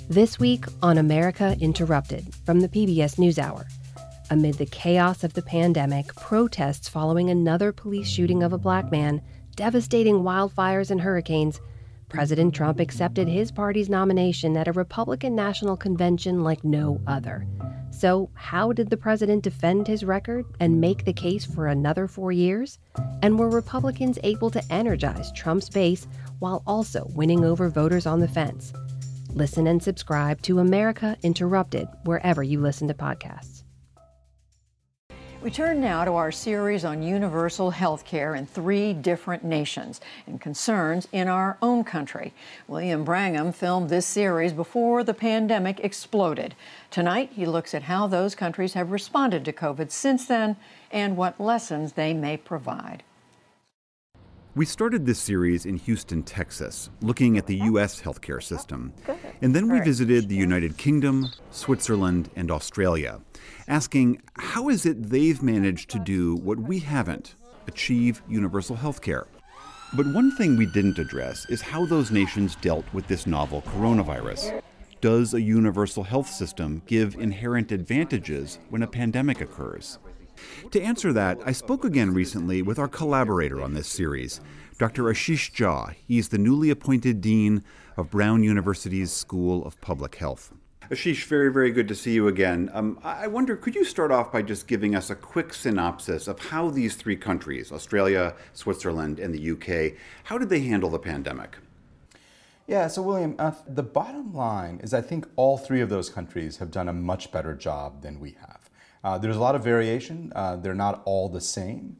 This week on America Interrupted from the PBS NewsHour. Amid the chaos of the pandemic, protests following another police shooting of a black man, devastating wildfires and hurricanes, President Trump accepted his party's nomination at a Republican National Convention like no other. So, how did the president defend his record and make the case for another 4 years? And were Republicans able to energize Trump's base while also winning over voters on the fence? Listen and subscribe to America Interrupted wherever you listen to podcasts. We turn now to our series on universal health care in 3 different nations and concerns in our own country. William Brangham filmed this series before the pandemic exploded. Tonight, he looks at how those countries have responded to COVID since then and what lessons they may provide. We started this series in Houston, Texas, looking at the U.S. healthcare system. And then we visited the United Kingdom, Switzerland, and Australia, asking how is it they've managed to do what we haven't, achieve universal healthcare. But one thing we didn't address is how those nations dealt with this novel coronavirus. Does a universal health system give inherent advantages when a pandemic occurs? To answer that, I spoke again recently with our collaborator on this series, Dr. Ashish Jha. He's the newly appointed dean of Brown University's School of Public Health. Ashish, very, very good to see you again. I wonder, could you start off by just giving us a quick synopsis of how these 3 countries, Australia, Switzerland, and the UK, how did they handle the pandemic? Yeah, so William, the bottom line is I think all 3 of those countries have done a much better job than we have. There's a lot of variation. They're not all the same.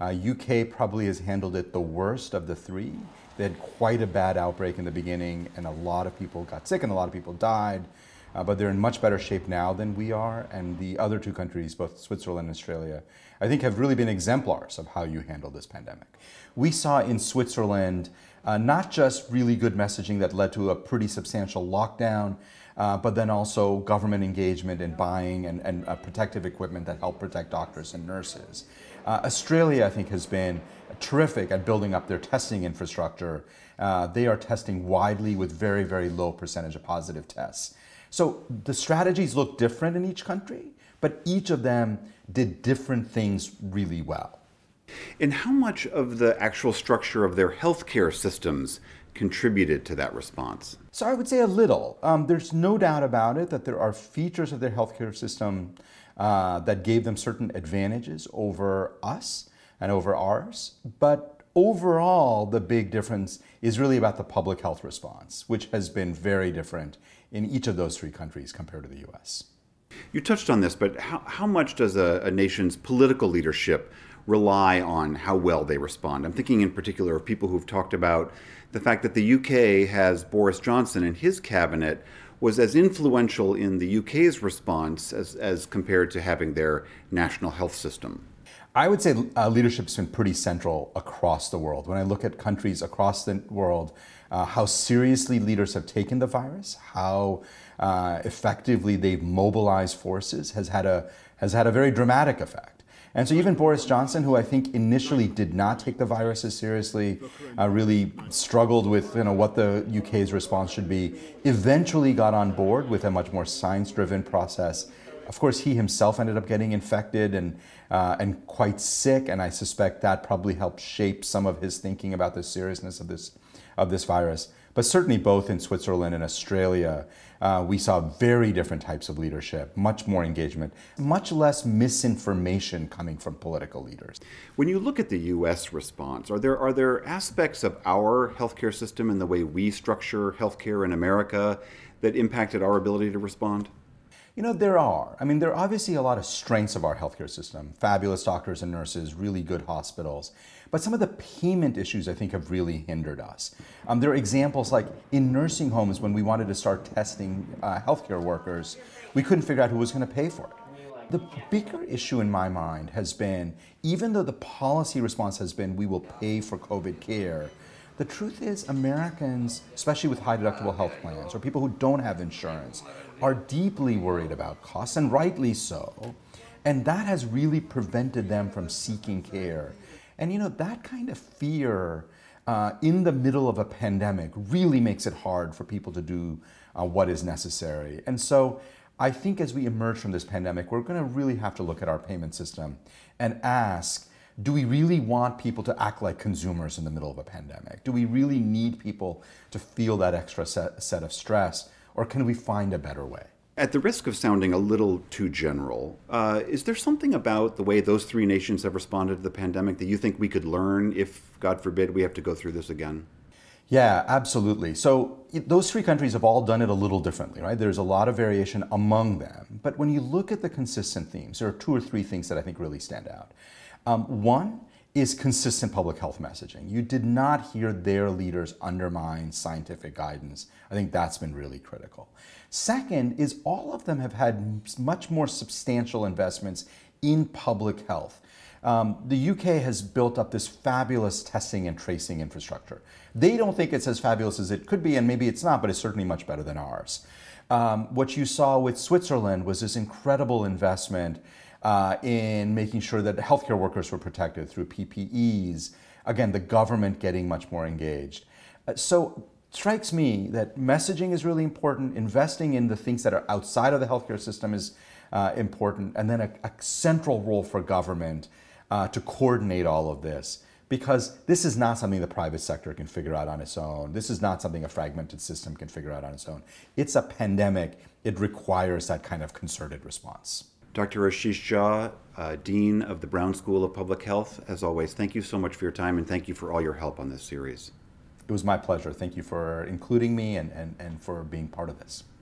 UK probably has handled it the worst of the 3. They had quite a bad outbreak in the beginning, and a lot of people got sick and a lot of people died. But they're in much better shape now than we are. And the other 2 countries, both Switzerland and Australia, I think have really been exemplars of how you handle this pandemic. We saw in Switzerland not just really good messaging that led to a pretty substantial lockdown, but then also government engagement and buying and protective equipment that help protect doctors and nurses. Australia, I think, has been terrific at building up their testing infrastructure. They are testing widely with very, very low percentage of positive tests. So the strategies look different in each country, but each of them did different things really well. And how much of the actual structure of their healthcare systems contributed to that response? So I would say a little. There's no doubt about it that there are features of their healthcare system that gave them certain advantages over us and over ours. But overall, the big difference is really about the public health response, which has been very different in each of those 3 countries compared to the U.S. You touched on this, but how much does a nation's political leadership rely on how well they respond? I'm thinking in particular of people who've talked about the fact that the UK has Boris Johnson and his cabinet was as influential in the UK's response as compared to having their national health system. I would say leadership's been pretty central across the world. When I look at countries across the world, how seriously leaders have taken the virus, how effectively they've mobilized forces has had a very dramatic effect. And so even Boris Johnson, who I think initially did not take the virus as seriously, really struggled with what the UK's response should be, eventually got on board with a much more science-driven process. Of course, he himself ended up getting infected and quite sick, and I suspect that probably helped shape some of his thinking about the seriousness of this virus. But certainly both in Switzerland and Australia, we saw very different types of leadership, much more engagement, much less misinformation coming from political leaders. When you look at the U.S. response, are there aspects of our healthcare system and the way we structure healthcare in America that impacted our ability to respond? There are. There are obviously a lot of strengths of our healthcare system. Fabulous doctors and nurses, really good hospitals. But some of the payment issues, I think, have really hindered us. There are examples like in nursing homes when we wanted to start testing healthcare workers, we couldn't figure out who was going to pay for it. The bigger issue in my mind has been, even though the policy response has been we will pay for COVID care, the truth is Americans, especially with high deductible health plans or people who don't have insurance, are deeply worried about costs, and rightly so. And that has really prevented them from seeking care. And that kind of fear in the middle of a pandemic really makes it hard for people to do what is necessary. And so I think as we emerge from this pandemic, we're going to really have to look at our payment system and ask, do we really want people to act like consumers in the middle of a pandemic? Do we really need people to feel that extra set of stress, or can we find a better way? At the risk of sounding a little too general, is there something about the way those three nations have responded to the pandemic that you think we could learn if, God forbid, we have to go through this again? Yeah, absolutely. So those three countries have all done it a little differently, right? There's a lot of variation among them. But when you look at the consistent themes, there are two or three things that I think really stand out. One is consistent public health messaging. You did not hear their leaders undermine scientific guidance. I think that's been really critical. Second is all of them have had much more substantial investments in public health. The UK has built up this fabulous testing and tracing infrastructure. They don't think it's as fabulous as it could be, and maybe it's not, but it's certainly much better than ours. What you saw with Switzerland was this incredible investment in making sure that healthcare workers were protected through PPEs. Again, the government getting much more engaged. So it strikes me that messaging is really important. Investing in the things that are outside of the healthcare system is important. And then a central role for government to coordinate all of this. Because this is not something the private sector can figure out on its own. This is not something a fragmented system can figure out on its own. It's a pandemic. It requires that kind of concerted response. Dr. Ashish Jha, Dean of the Brown School of Public Health, as always, thank you so much for your time, and thank you for all your help on this series. It was my pleasure. Thank you for including me and for being part of this.